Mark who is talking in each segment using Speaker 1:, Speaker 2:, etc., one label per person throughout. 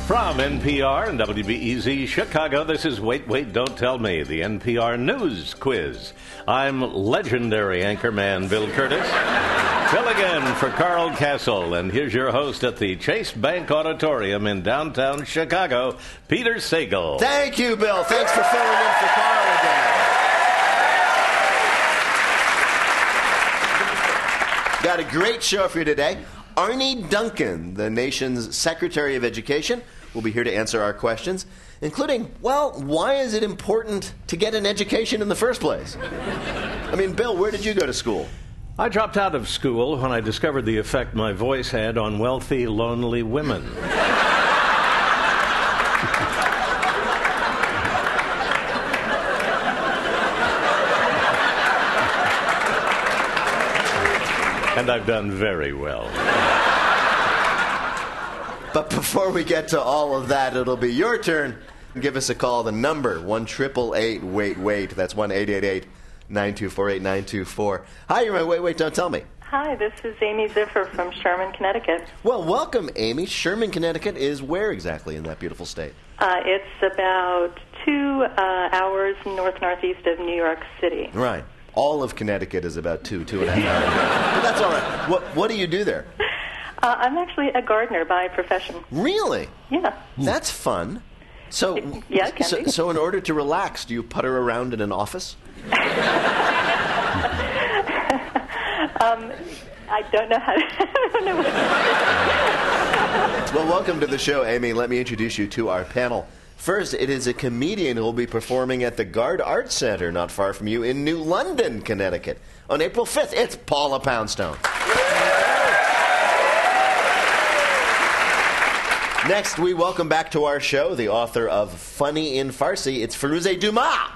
Speaker 1: From NPR and WBEZ Chicago, this is Wait, Wait, Don't Tell Me, the NPR News Quiz. I'm legendary anchorman Bill Curtis. Filling in for Carl Castle, and here's your host at the Chase Bank Auditorium in downtown Chicago, Peter Sagal.
Speaker 2: Thank you, Bill. Thanks for filling in for Carl again. Got a great show for you today. Arne Duncan, the nation's Secretary of Education, will be here to answer our questions, including, well, why is it important to get an education in the first place? I mean, Bill, where did you go to school?
Speaker 1: I dropped out of school when I discovered the effect my voice had on wealthy, lonely women. And I've done very well.
Speaker 2: But before we get to all of that, it'll be your turn. Give us a call. The number, 1-888-WAIT-WAIT. That's 1-888-924-8924. Hi, you're my Wait, Wait, Don't Tell Me.
Speaker 3: Hi, this is Amy Ziffer from Sherman, Connecticut.
Speaker 2: Well, welcome, Amy. Sherman, Connecticut is where exactly in that beautiful state?
Speaker 3: It's about 2 hours northeast of New York City.
Speaker 2: Right. All of Connecticut is about 2.5 hours. But that's all right. What do you do there?
Speaker 3: I'm actually a gardener by profession.
Speaker 2: Really?
Speaker 3: Yeah.
Speaker 2: That's fun. So,
Speaker 3: yeah, it can be.
Speaker 2: So in order to relax, do you putter around in an office?
Speaker 3: I don't know how to... I don't know what to
Speaker 2: Well, welcome to the show, Amy. Let me introduce you to our panel. First, it is a comedian who will be performing at the Gard Arts Center, not far from you, in New London, Connecticut, on April 5th. It's Paula Poundstone. Next, we welcome back to our show the author of Funny in Farsi. It's Firouzeh Dumas.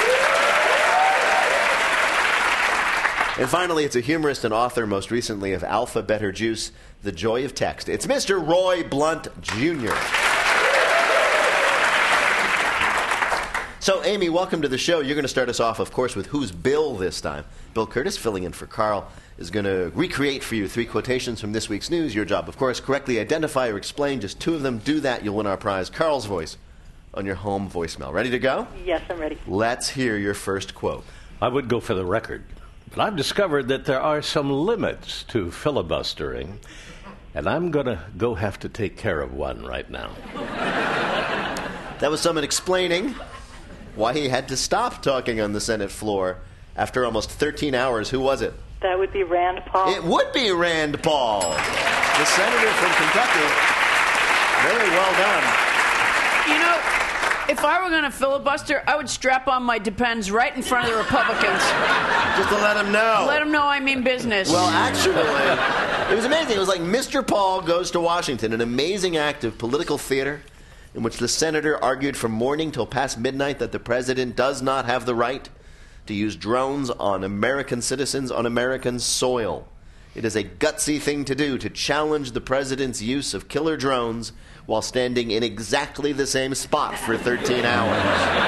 Speaker 2: And finally, it's a humorist and author, most recently of Alpha Better Juice, The Joy of Text. It's Mr. Roy Blunt, Jr. So, Amy, welcome to the show. You're going to start us off, of course, with Who's Bill this time. Bill Curtis, filling in for Carl, is going to recreate for you 3 quotations from this week's news. Your job, of course, correctly identify or explain just 2 of them. Do that, you'll win our prize, Carl's voice, on your home voicemail. Ready to go?
Speaker 3: Yes, I'm ready.
Speaker 2: Let's hear your first quote.
Speaker 1: I would go for the record, but I've discovered that there are some limits to filibustering, and I'm going to have to take care of one right now.
Speaker 2: That was someone explaining why he had to stop talking on the Senate floor after almost 13 hours. Who was it?
Speaker 3: That would be Rand Paul.
Speaker 2: It would be Rand Paul, the senator from Kentucky. Very well done.
Speaker 4: You know, if I were going to filibuster, I would strap on my Depends right in front of the Republicans.
Speaker 2: Just to let them know.
Speaker 4: Let them know I mean business.
Speaker 2: Well, actually, it was amazing. It was like Mr. Paul Goes to Washington, an amazing act of political theater in which the senator argued from morning till past midnight that the president does not have the right to use drones on American citizens on American soil. It is a gutsy thing to do to challenge the president's use of killer drones while standing in exactly the same spot for 13 hours.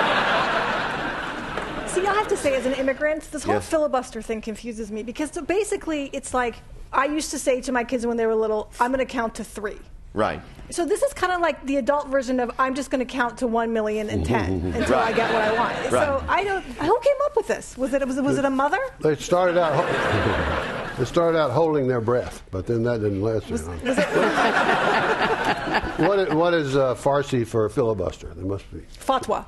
Speaker 5: See, I have to say, as an immigrant, this whole
Speaker 2: Yes.
Speaker 5: filibuster thing confuses me because so basically it's like I used to say to my kids when they were little, I'm going to count to 3.
Speaker 2: Right.
Speaker 5: So this is kind of like the adult version of I'm just going to count to 1,000,010 until I get what I want.
Speaker 2: Right.
Speaker 5: So I don't. Who came up with this? Was it a mother?
Speaker 6: They started out holding their breath, but then that didn't last very long. What is Farsi for filibuster? There must be.
Speaker 5: Fatwa.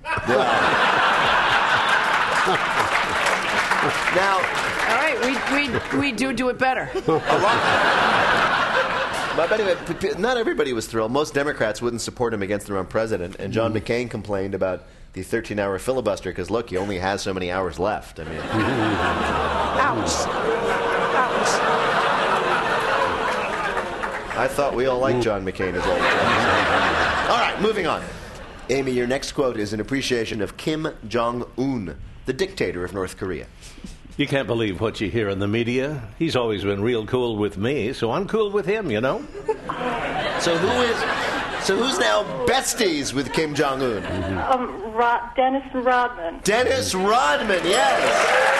Speaker 2: Now,
Speaker 4: all right, we do it better.
Speaker 2: But anyway, not everybody was thrilled. Most Democrats wouldn't support him against their own president, and John McCain complained about the 13-hour filibuster because, look, he only has so many hours left. I mean,
Speaker 5: Ouch. Ouch.
Speaker 2: I thought we all liked John McCain as well. All right, moving on. Amy, your next quote is an appreciation of Kim Jong-un, the dictator of North Korea.
Speaker 1: You can't believe what you hear in the media. He's always been real cool with me, so I'm cool with him, you know?
Speaker 2: So who's now besties with Kim Jong-un?
Speaker 3: Dennis Rodman.
Speaker 2: Dennis Rodman, yes.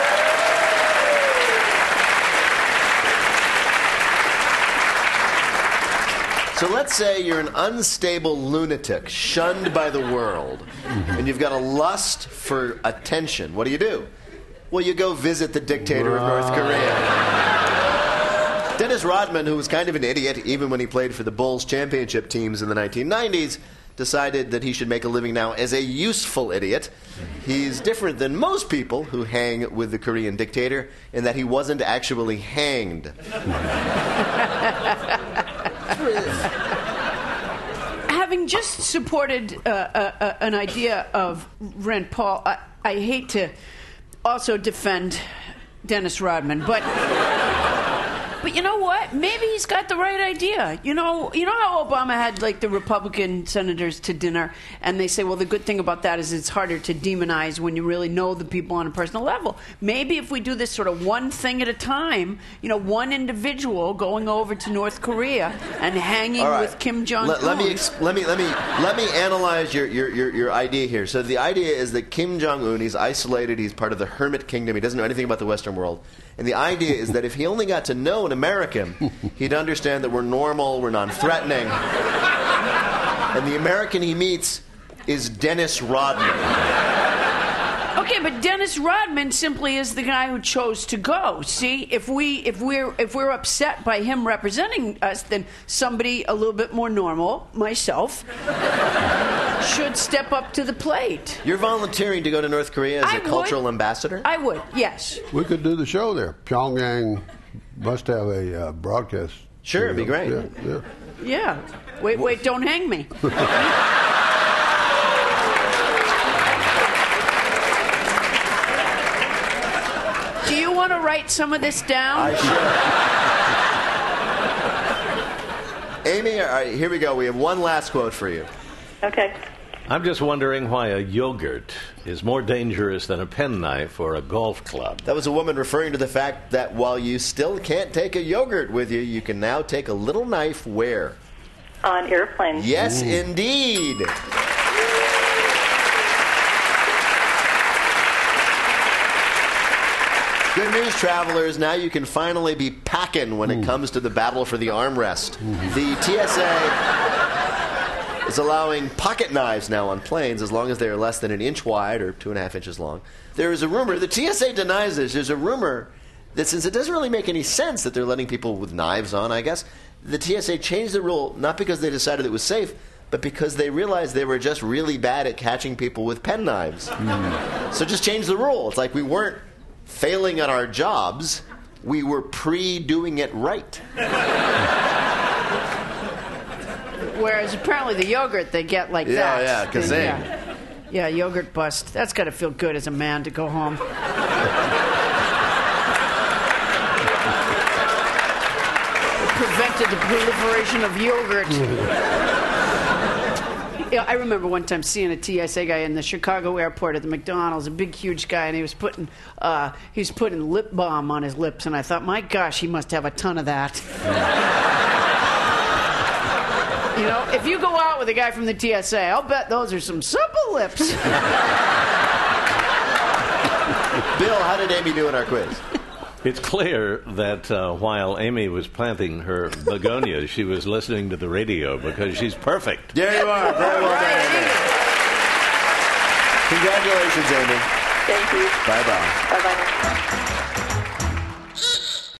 Speaker 2: So let's say you're an unstable lunatic, shunned by the world, and you've got a lust for attention. What do? Well, you go visit the dictator of North Korea. Dennis Rodman, who was kind of an idiot even when he played for the Bulls championship teams in the 1990s, decided that he should make a living now as a useful idiot. He's different than most people who hang with the Korean dictator in that he wasn't actually hanged.
Speaker 4: Having just supported an idea of Rand Paul, I hate to also defend Dennis Rodman, but you know what? Maybe he's got the right idea. You know how Obama had like the Republican senators to dinner, and they say, well, the good thing about that is it's harder to demonize when you really know the people on a personal level. Maybe if we do this sort of one thing at a time, one individual going over to North Korea and hanging with Kim Jong Un.
Speaker 2: Let me analyze your idea here. So the idea is that Kim Jong Un, he's isolated, he's part of the hermit kingdom, he doesn't know anything about the Western world. And the idea is that if he only got to know an American, he'd understand that we're normal, we're non-threatening. And the American he meets is Dennis Rodman.
Speaker 4: Okay, but Dennis Rodman simply is the guy who chose to go. See, if we're upset by him representing us, then somebody a little bit more normal, myself, should step up to the plate.
Speaker 2: You're volunteering to go to North Korea as a cultural ambassador?
Speaker 4: I would, yes.
Speaker 6: We could do the show there. Pyongyang must have a broadcast.
Speaker 2: Sure, it'd be great.
Speaker 4: Yeah. Wait, don't hang me. Do you want to write some of this down?
Speaker 2: I should. Amy, all right, here we go. We have one last quote for you.
Speaker 3: Okay.
Speaker 1: I'm just wondering why a yogurt is more dangerous than a penknife or a golf club.
Speaker 2: That was a woman referring to the fact that while you still can't take a yogurt with you, you can now take a little knife where?
Speaker 3: On airplanes.
Speaker 2: Yes, indeed. Good news, travelers. Now you can finally be packing when it comes to the battle for the armrest. The TSA is allowing pocket knives now on planes as long as they are less than an inch wide or 2.5 inches long. There is a rumor, the TSA denies this, there's a rumor that since it doesn't really make any sense that they're letting people with knives on, I guess, the TSA changed the rule not because they decided it was safe, but because they realized they were just really bad at catching people with penknives. So just change the rule. It's like we weren't failing at our jobs, we were pre-doing it right.
Speaker 4: Whereas apparently the yogurt they get like that.
Speaker 2: Yeah, kazing.
Speaker 4: Yeah, yogurt bust. That's got to feel good as a man to go home. Prevented the proliferation of yogurt. I remember one time seeing a TSA guy in the Chicago airport at the McDonald's, a big, huge guy, and he was putting lip balm on his lips, and I thought, my gosh, he must have a ton of that. If you go out with a guy from the TSA, I'll bet those are some supple lips.
Speaker 2: Bill, how did Amy do in our quiz?
Speaker 1: It's clear that while Amy was planting her begonias, she was listening to the radio because she's perfect.
Speaker 2: There you are. Very well done, Amy. Congratulations, Amy.
Speaker 3: Thank you.
Speaker 2: Bye-bye.
Speaker 3: Bye-bye.